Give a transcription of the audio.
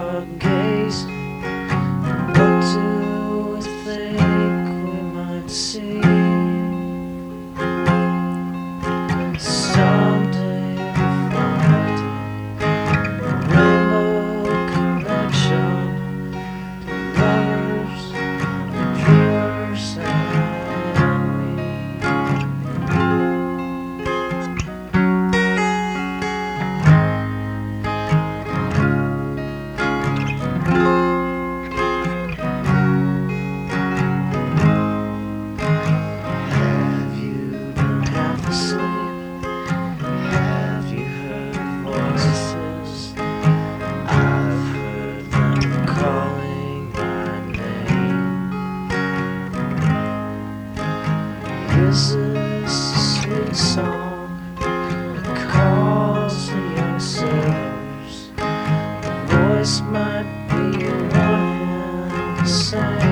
stargaze. What do we think we might see? Someday we'll find a rainbow connection. Lovers, dreamers, and me. Have you been half asleep? Have you heard voices? I've heard them calling my name. Is this a sweet song that calls the young sailors? The voice might be one and the same.